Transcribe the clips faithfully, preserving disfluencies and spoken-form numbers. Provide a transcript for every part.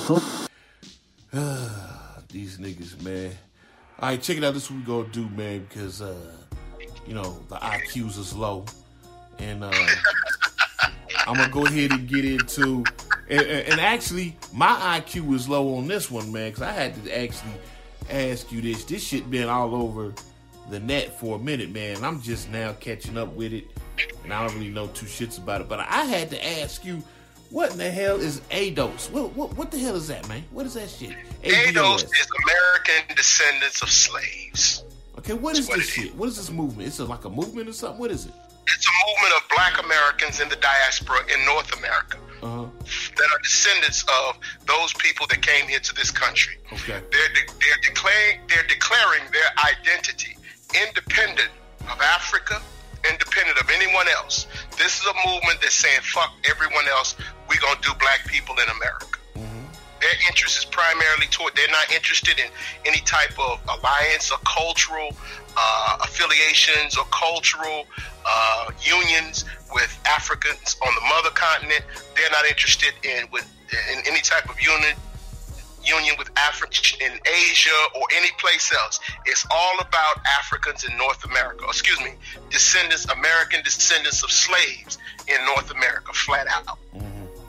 These niggas, man. All right, check it out. This is what we gonna do, man, because, uh, you know, the I Qs is low. And uh, I'm gonna go ahead and get into... And, and actually, my I Q is low on this one, man, because I had to actually ask you this. This shit been all over the net for a minute, man. I'm just now catching up with it, and I don't really know two shits about it. But I had to ask you, what in the hell is A D O S? What what, what the hell is that, man? What is that shit? A D O S is American Descendants of Slaves. Okay, what is this shit? What is this movement? It's a, like a movement or something? What is it? It's a movement of black Americans in the diaspora in North America uh-huh. that are descendants of those people that came here to this country. Okay. They're, de- they're, declaring, they're declaring their identity independent of Africa, independent of anyone else. This is a movement that's saying, fuck everyone else, we're going to do black people in America. Mm-hmm. Their interest is primarily toward, they're not interested in any type of alliance or cultural uh, affiliations or cultural uh, unions with Africans on the mother continent. They're not interested in with in any type of union union with Africa in Asia or any place else. It's all about Africans in North America. Excuse me, descendants, American descendants of slaves in North America, flat out. Mm-hmm.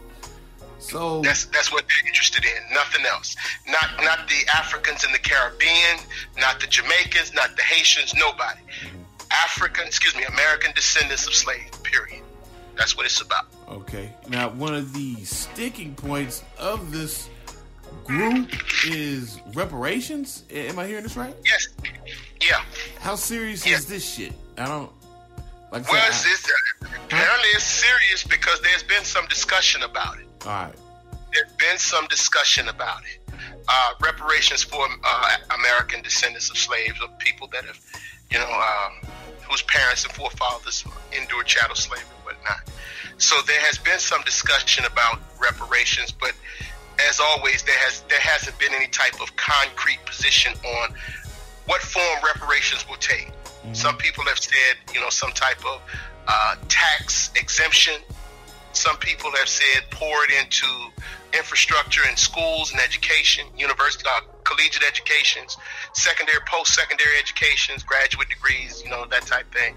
So that's that's what they're interested in. Nothing else. Not not the Africans in the Caribbean, not the Jamaicans, not the Haitians. Nobody. Mm-hmm. African, excuse me, American descendants of slaves. Period. That's what it's about. Okay. Now, one of the sticking points of this group is reparations. Am I hearing this right? Yes. Yeah. How serious yeah. is this shit? I don't. Like well, I, it's, it's, apparently it's serious because there's been some discussion about it. All right. There's been some discussion about it. Uh, reparations for uh, American descendants of slaves, of people that have, you know, um, whose parents and forefathers endured chattel slavery and whatnot. So there has been some discussion about reparations, but as always, there has there hasn't been any type of concrete position on what form reparations will take. Mm-hmm. Some people have said, you know, some type of uh, tax exemption. Some people have said pour it into infrastructure in schools and education, university, uh, collegiate educations, secondary, post-secondary educations, graduate degrees, you know, that type thing.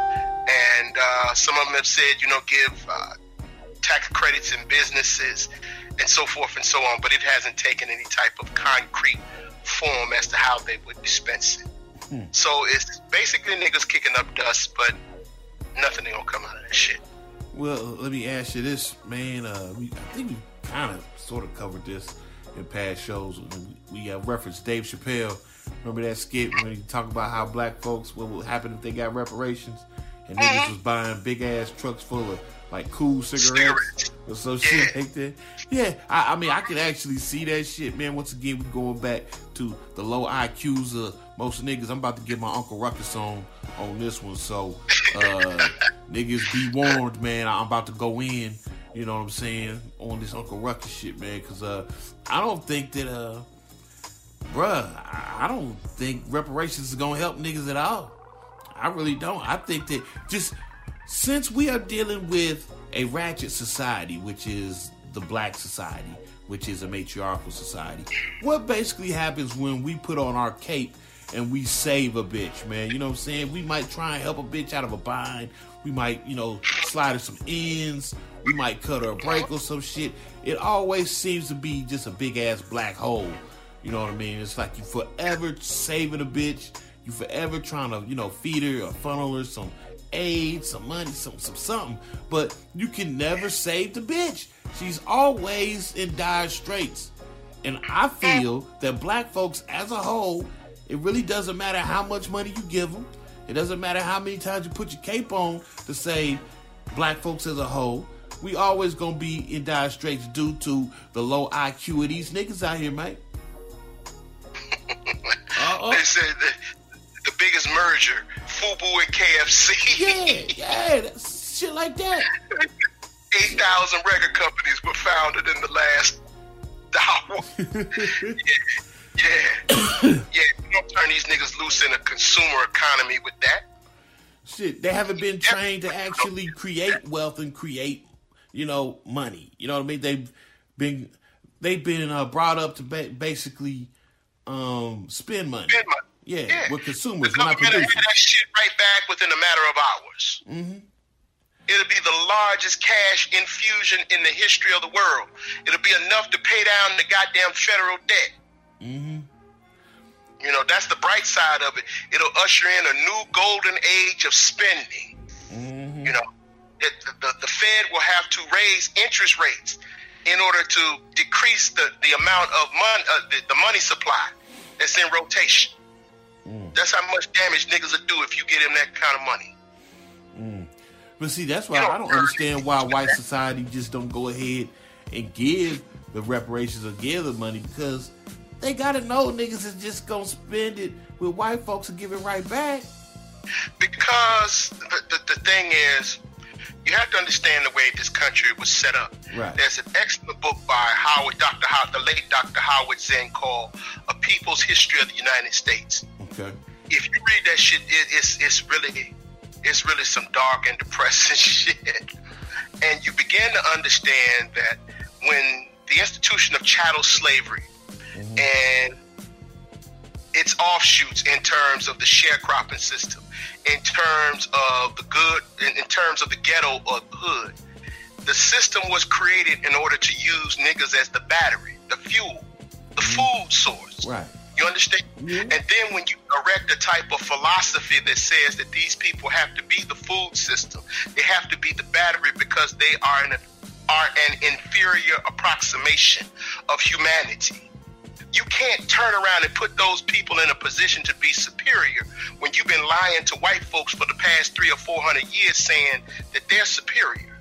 And uh, some of them have said, you know, give uh, tax credits in businesses and so forth and so on, but it hasn't taken any type of concrete form as to how they would dispense it. Hmm. So it's basically niggas kicking up dust, but nothing ain't gonna come out of that shit. Well, let me ask you this, man. Uh, we, I think we kind of sort of covered this in past shows. We have referenced Dave Chappelle. Remember that skit when he talked about how black folks, what would happen if they got reparations? And niggas mm-hmm. was buying big ass trucks full of like cool cigarettes or some yeah. shit like that. Yeah, I, I mean, I can actually see that shit, man. Once again, we going back to the low I Qs of most niggas. I'm about to get my Uncle Ruckus on on this one, so uh, niggas be warned, man. I'm about to go in, you know what I'm saying, on this Uncle Ruckus shit, man, because uh, I don't think that, uh, bruh, I don't think reparations is gonna help niggas at all. I really don't. I think that just since we are dealing with a ratchet society, which is the black society, which is a matriarchal society, what basically happens when we put on our cape and we save a bitch, man? You know what I'm saying? We might try and help a bitch out of a bind. We might, you know, slide her some ends. We might cut her a break or some shit. It always seems to be just a big ass black hole. You know what I mean? It's like you forever saving a bitch. You forever trying to, you know, feed her or funnel her some aid, some money, some, some something. But you can never save the bitch. She's always in dire straits. And I feel that black folks as a whole, it really doesn't matter how much money you give them. It doesn't matter how many times you put your cape on to say black folks as a whole. We always gonna be in dire straits due to the low I Q of these niggas out here, mate. Uh-oh. They said that the biggest merger, FUBU and K F C. Yeah, yeah, that's shit like that. eight thousand record companies were founded in the last hour. yeah. Yeah, yeah. You don't turn these niggas loose in a consumer economy with that. Shit, they haven't been trained to actually create wealth and create, you know, money. You know what I mean? They've been they've been uh, brought up to ba- basically um, spend money. Spend money. Yeah, yeah, with consumers, the not government will producers. have that shit right back within a matter of hours. Mm-hmm. It'll be the largest cash infusion in the history of the world. It'll be enough to pay down the goddamn federal debt. Mm-hmm. You know, that's the bright side of it. It'll usher in a new golden age of spending. Mm-hmm. You know, it, the, the Fed will have to raise interest rates in order to decrease the, the amount of money, uh, the, the money supply that's in rotation. Mm. That's how much damage niggas will do if you get him that kind of money. Mm. But see, that's why you know, I don't understand why white society just don't go ahead and give the reparations or give the money, because they gotta know niggas is just gonna spend it with white folks and give it right back. Because the, the, the thing is, you have to understand the way this country was set up. Right. There's an excellent book by Howard, Doctor Howard, the late Doctor Howard Zinn, called A People's History of the United States. Okay. If you read that shit, it, it's it's really it's really some dark and depressing shit. And you begin to understand that when the institution of chattel slavery mm-hmm. and its offshoots in terms of the sharecropping system, in terms of the good, in, in terms of the ghetto or the hood, the system was created in order to use niggas as the battery, the fuel, the mm-hmm. food source. Right. You understand? Mm-hmm. And then when you erect a type of philosophy that says that these people have to be the food system, they have to be the battery because they are an, are an inferior approximation of humanity. You can't turn around and put those people in a position to be superior when you've been lying to white folks for the past three or four hundred years saying that they're superior.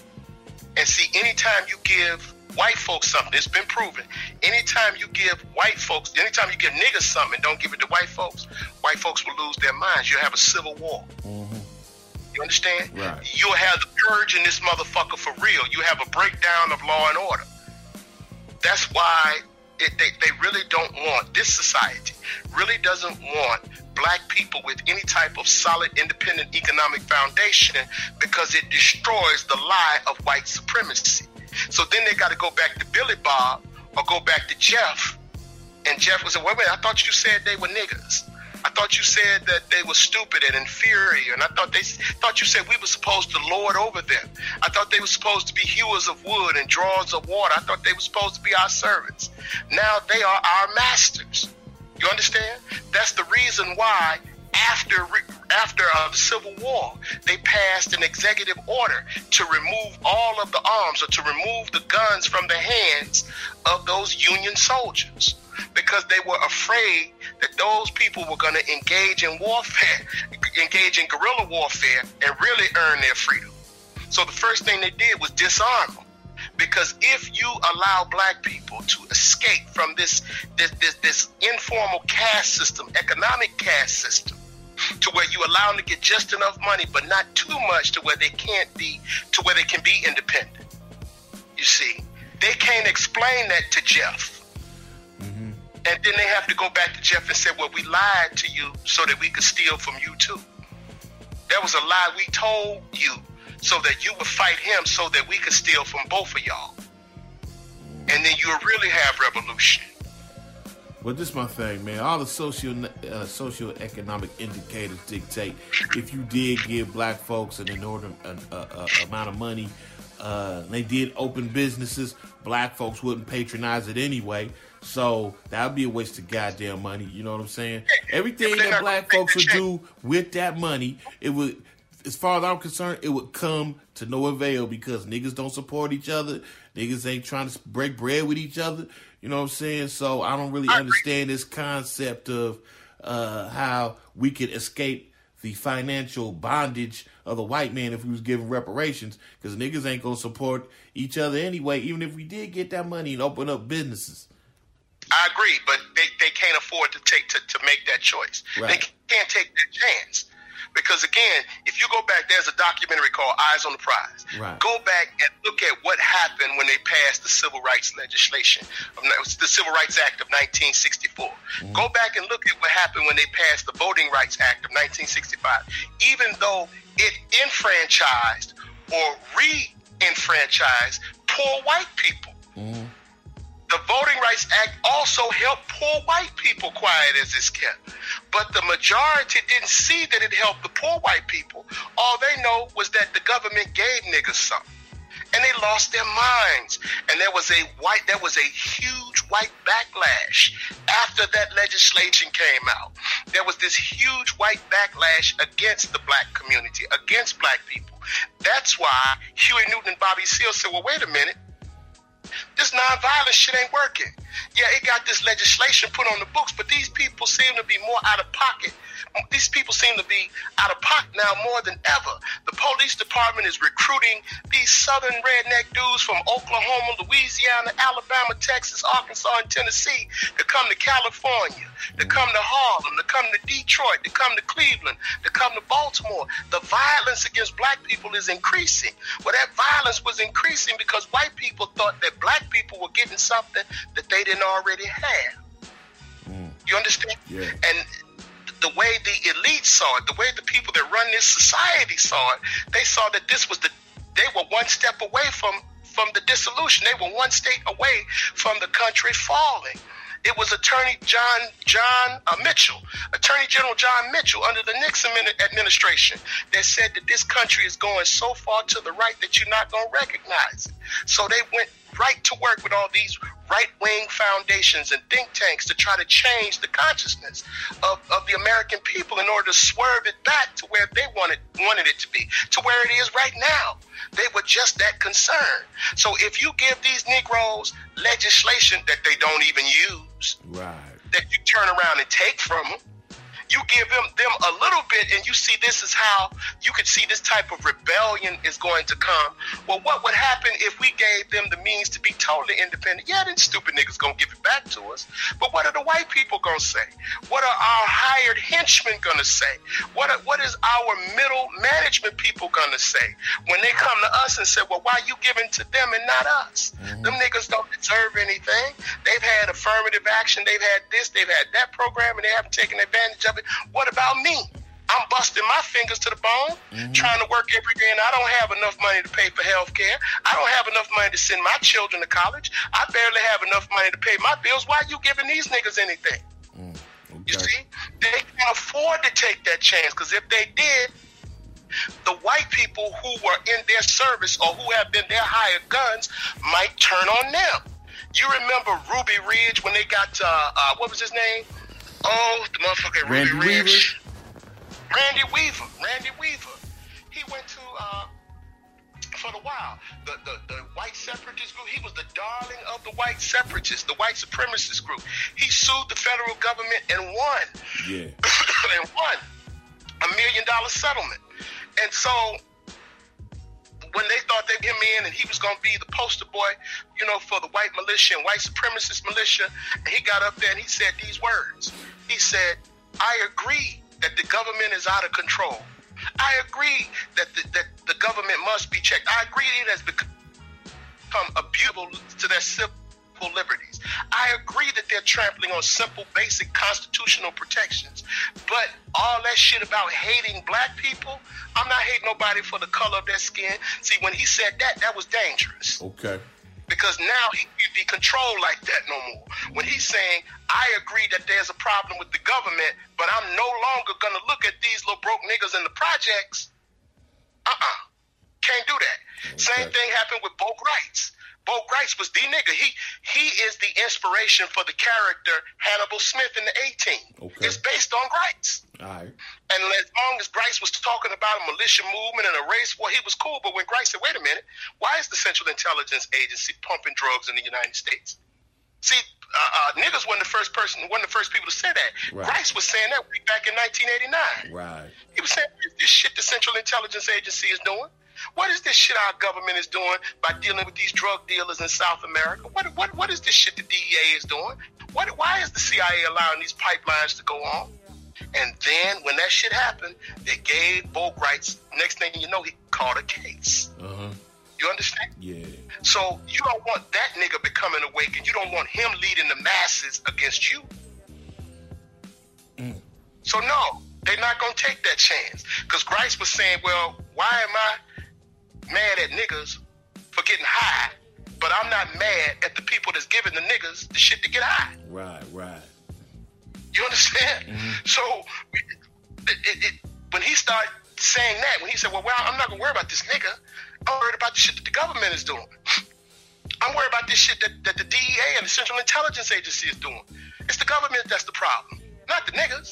And see, anytime you give white folks something, it's been proven. Anytime you give white folks, anytime you give niggas something and don't give it to white folks, white folks will lose their minds. You'll have a civil war. Mm-hmm. You understand? Right. You'll have the purge in this motherfucker for real. You have a breakdown of law and order. That's why it, they, they really don't want, this society really doesn't want black people with any type of solid, independent economic foundation, because it destroys the lie of white supremacy. So then they got to go back to Billy Bob or go back to Jeff. And Jeff was like, wait a minute, I thought you said they were niggas. I thought you said that they were stupid and inferior. And I thought they thought you said we were supposed to lord over them. I thought they were supposed to be hewers of wood and drawers of water. I thought they were supposed to be our servants. Now they are our masters. You understand? That's the reason why after after uh, the Civil War, they passed an executive order to remove all of the arms, or to remove the guns from the hands of those Union soldiers, because they were afraid that those people were going to engage in warfare, engage in guerrilla warfare, and really earn their freedom. So the first thing they did was disarm them. Because if you allow black people to escape from this, this this this informal caste system, economic caste system, to where you allow them to get just enough money, but not too much to where they can't be, to where they can be independent. You see, they can't explain that to Jeff. Mm-hmm. And then they have to go back to Jeff and say, well, we lied to you so that we could steal from you too. That was a lie we told you, so that you would fight him so that we could steal from both of y'all. And then you'll really have revolution. Well, this is my thing, man. All the socio uh, socio-economic indicators dictate if you did give black folks an inordinate uh, uh, amount of money, uh, they did open businesses, black folks wouldn't patronize it anyway. So that would be a waste of goddamn money. You know what I'm saying? Everything that black folks would do with that money, it would, as far as I'm concerned, it would come to no avail, because niggas don't support each other. Niggas ain't trying to break bread with each other. You know what I'm saying? So I don't really understand this concept of uh, how we could escape the financial bondage of the white man if we was giving reparations, because niggas ain't going to support each other anyway, even if we did get that money and open up businesses. I agree, but they, they can't afford to take to, to make that choice. Right. They can't take that chance. Because, again, if you go back, there's a documentary called Eyes on the Prize. Right. Go back and look at what happened when they passed the Civil Rights legislation, the Civil Rights Act of nineteen sixty-four. Mm-hmm. Go back and look at what happened when they passed the Voting Rights Act of nineteen sixty-five. Even though it enfranchised or re-enfranchised poor white people. Mm-hmm. The Voting Rights Act also helped poor white people, quiet as it's kept. But the majority didn't see that it helped the poor white people. All they know was that the government gave niggas something. And they lost their minds. And there was a white, there was a huge white backlash after that legislation came out. There was this huge white backlash against the black community, against black people. That's why Huey Newton and Bobby Seale said, well, wait a minute. This nonviolent shit ain't working. Yeah, it got this legislation put on the books, but these people seem to be more out of pocket. These people seem to be out of pocket now more than ever. The police department is recruiting these southern redneck dudes from Oklahoma, Louisiana, Alabama, Texas, Arkansas, and Tennessee to come to California, to come to Harlem, to come to Detroit, to come to Cleveland, to come to Baltimore. The violence against black people is increasing. Well, that violence was increasing because white people thought that black people were getting something that they didn't already have. Mm. You understand? Yeah. And the way the elite saw it, the way the people that run this society saw it, they saw that this was the, they were one step away from, from the dissolution. They were one state away from the country falling. It was Attorney John John uh, Mitchell, Attorney General John Mitchell under the Nixon administration that said that this country is going so far to the right that you're not going to recognize it. So they went right to work with all these right-wing foundations and think tanks to try to change the consciousness of, of the American people in order to swerve it back to where they wanted wanted it to be, to where it is right now. They were just that concerned. So if you give these Negroes legislation that they don't even use, right, that you turn around and take from them, you give them, them a little bit and you see this is how you could see this type of rebellion is going to come. Well, what would happen if we gave them the means to be totally independent? Yeah, then stupid niggas gonna give it back to us. But what are the white people gonna say? What are our hired henchmen gonna say? What are, what is our middle management people gonna say when they come to us and say, well, why you giving to them and not us? Mm-hmm. Them niggas don't deserve anything. They've had affirmative action. They've had this, they've had that program, and they haven't taken advantage of it. What about me? I'm busting my fingers to the bone, mm-hmm. trying to work every day, and I don't have enough money to pay for health care. I don't have enough money to send my children to college. I barely have enough money to pay my bills. Why are you giving these niggas anything? Mm, okay. You see? They can't afford to take that chance, because if they did, the white people who were in their service or who have been their hired guns might turn on them. You remember Ruby Ridge when they got, uh, uh, what was his name? Oh, the motherfucker Randy Ruby Ridge. Weaver? Randy Weaver. Randy Weaver. He went to, uh, for the while, the, the, the white separatist group. He was the darling of the white separatists, the white supremacist group. He sued the federal government and won. Yeah. and won a million dollar settlement. And so when they thought they'd get him in and he was going to be the poster boy, you know, for the white militia and white supremacist militia, and he got up there and he said these words. He said, I agree that the government is out of control. I agree that the, that the government must be checked. I agree it has become abusable to their civil liberties. I agree that they're trampling on simple, basic constitutional protections. But all that shit about hating black people, I'm not hating nobody for the color of their skin. See, when he said that, that was dangerous. Okay. Because now he can be controlled like that no more. When he's saying, I agree that there's a problem with the government, but I'm no longer going to look at these little broke niggas in the projects. Uh-uh. Can't do that. Okay. Same thing happened with Bo Gritz. Bo Gritz was the nigga. He he is the inspiration for the character Hannibal Smith in the A-Team. Okay. It's based on Gritz. All right. And as long as Gritz was talking about a militia movement and a race war, he was cool. But when Gritz said, wait a minute, why is the Central Intelligence Agency pumping drugs in the United States? See, uh, uh, niggas wasn't the first person, wasn't the first people to say that. Right. Gritz was saying that way back in nineteen eighty-nine. Right. He was saying, what is this shit the Central Intelligence Agency is doing? What is this shit our government is doing by dealing with these drug dealers in South America? What what what is this shit the D E A is doing? What why is the C I A allowing these pipelines to go on? And then when that shit happened, they gave Bo Gritz. Next thing you know, he caught a case. Uh-huh. You understand? Yeah. So you don't want that nigga becoming awakened. You don't want him leading the masses against you. Mm. So no, they're not gonna take that chance. Because Gritz was saying, well, why am I mad at niggas for getting high but I'm not mad at the people that's giving the niggas the shit to get high. Right, right. You understand? Mm-hmm. So it, it, it, when he started saying that, when he said, well, well, I'm not going to worry about this nigga. I'm worried about the shit that the government is doing. I'm worried about this shit that, that the D E A and the Central Intelligence Agency is doing. It's the government that's the problem, not the niggas.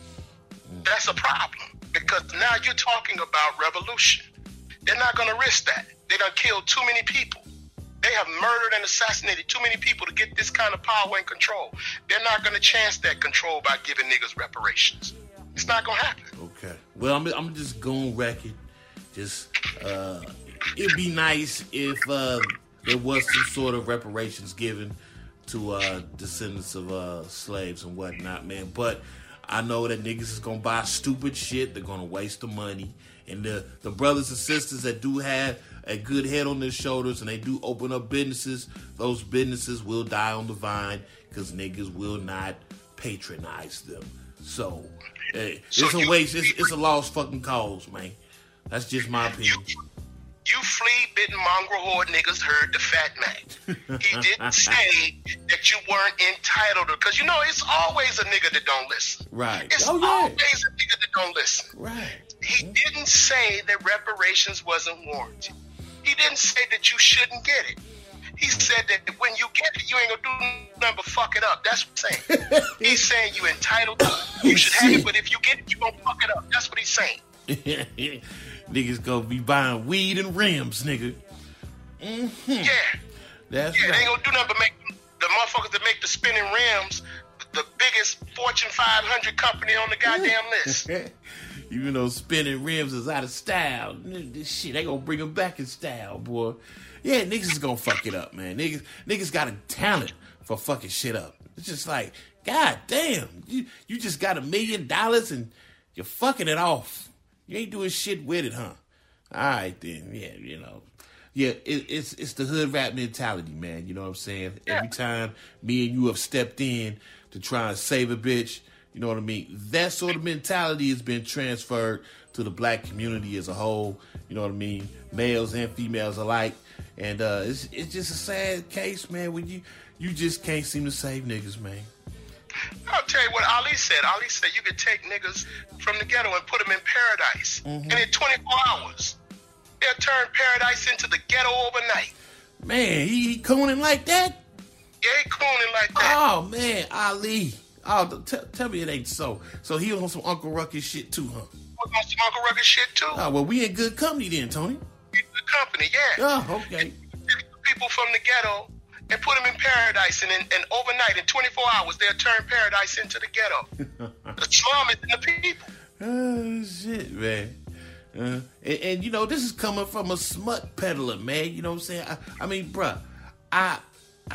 That's a problem, because now you're talking about revolution. They're not going to risk that. They done killed too many people. They have murdered and assassinated too many people to get this kind of power and control. They're not going to chance that control by giving niggas reparations. It's not going to happen. Okay. Well, I'm, I'm just going record. Just, uh, it'd be nice if uh, there was some sort of reparations given to uh, descendants of uh, slaves and whatnot, man. But I know that niggas is going to buy stupid shit. They're going to waste the money. And the, the brothers and sisters that do have a good head on their shoulders and they do open up businesses, those businesses will die on the vine because niggas will not patronize them. So, hey, so it's a you, waste. It's, it's a lost fucking cause, man. That's just my opinion. You, you flea-bitten mongrel horde niggas heard the Fat Mac. He didn't say that you weren't entitled to, because you know it's always a nigga that don't listen. Right. It's oh, yeah. always a nigga that don't listen. Right. He didn't say that reparations wasn't warranted. He didn't say that you shouldn't get it. He said that when you get it, you ain't gonna do nothing but fuck it up. That's what he's saying. He's saying you entitled to it. You should have it, but if you get it, you gonna fuck it up. That's what he's saying. Niggas gonna be buying weed and rims, nigga. Mm-hmm. Yeah. That's yeah, right. They ain't gonna do nothing but make the motherfuckers that make the spinning rims the biggest Fortune five hundred company on the goddamn list. Even though spinning rims is out of style, this shit, they gonna bring them back in style, boy. Yeah, niggas is gonna fuck it up, man. Niggas, niggas got a talent for fucking shit up. It's just like, god damn, you, you just got a million dollars and you're fucking it off. You ain't doing shit with it, huh? All right, then, yeah, you know. Yeah, it, it's it's the hood rap mentality, man. You know what I'm saying? Yeah. Every time me and you have stepped in to try and save a bitch, you know what I mean? That sort of mentality has been transferred to the black community as a whole. You know what I mean? Males and females alike. And uh, it's it's just a sad case, man, when you, you just can't seem to save niggas, man. I'll tell you what Ali said. Ali said you could take niggas from the ghetto and put them in paradise. Mm-hmm. And in twenty-four hours, they'll turn paradise into the ghetto overnight. Man, he, he cooning like that? Yeah, he cooning like that. Oh, man, Ali. Oh, t- tell me it ain't so. So he on some Uncle Ruckus shit too, huh? On some Uncle Ruckus shit too. Oh, well, we in good company then, Tony. We in good company, yeah. Oh, okay. And people from the ghetto and put them in paradise, and, in, and overnight, in twenty-four hours, they'll turn paradise into the ghetto. The slum is in the people. Oh, shit, man. Uh, and, and, you know, this is coming from a smut peddler, man. You know what I'm saying? I, I mean, bruh, I, I,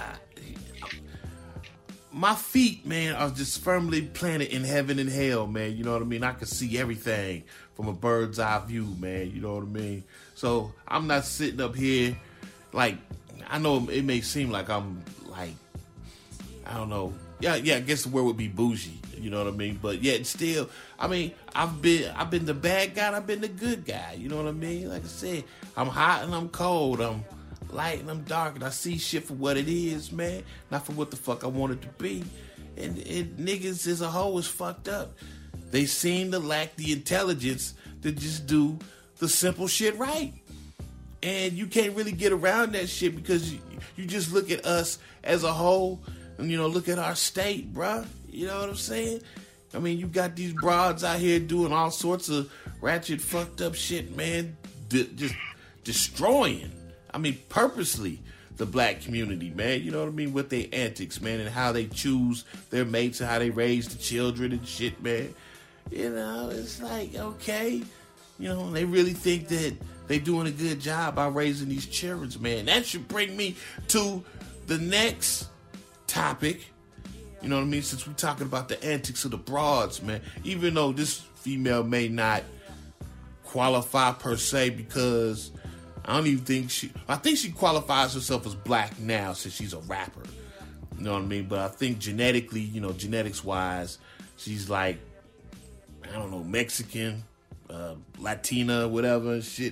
my feet, man, are just firmly planted in heaven and hell, man. You know what I mean? I can see everything from a bird's eye view, man. You know what I mean? So I'm not sitting up here like, I know it may seem like I'm like, I don't know. Yeah, yeah, I guess the word would be bougie. You know what I mean? But yet still, I mean, I've been I've been the bad guy and I've been the good guy. You know what I mean? Like I said, I'm hot and I'm cold. I'm light and I'm dark, and I see shit for what it is, man. Not for what the fuck I want it to be. And, and niggas as a whole is fucked up. They seem to lack the intelligence to just do the simple shit right. And you can't really get around that shit because you, you just look at us as a whole and, you know, look at our state, bruh. You know what I'm saying? I mean, you got these broads out here doing all sorts of ratchet, fucked up shit, man. D- just destroying, I mean, purposely, the black community, man. You know what I mean? With their antics, man, and how they choose their mates and how they raise the children and shit, man. You know, it's like, okay. You know, they really think that they doing a good job by raising these children, man. That should bring me to the next topic. You know what I mean? Since we're talking about the antics of the broads, man. Even though this female may not qualify per se, because I don't even think she... I think she qualifies herself as black now since she's a rapper. You know what I mean? But I think genetically, you know, genetics-wise, she's like, I don't know, Mexican, uh, Latina, whatever, shit.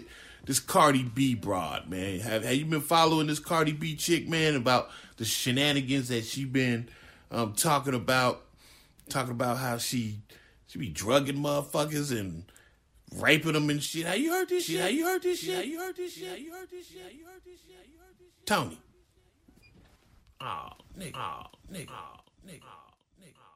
this Cardi B broad, man. Have have you been following this Cardi B chick, man, about the shenanigans that she been um, talking about? Talking about how she she be drugging motherfuckers and raping them and shit. How you heard this shit? How you heard this shit? How you heard this shit? How you heard this shit? How you heard this shit? How you heard this shit? Tony. Oh, nigga. Oh, nigga. Oh, nigga. Oh, nigga.